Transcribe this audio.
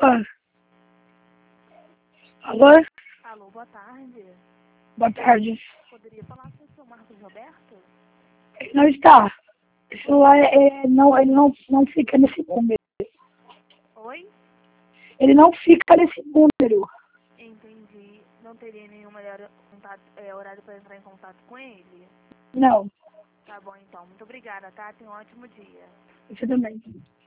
Ah, alô? Alô, boa tarde. Boa tarde. Poderia falar com o seu Marcos Roberto? Ele não está. Esse celular ele não fica nesse número. Oi? Ele não fica nesse número. Entendi. Não teria nenhum melhor horário para entrar em contato com ele? Não. Tá bom, então. Muito obrigada, tá? Tenha um ótimo dia. Você também.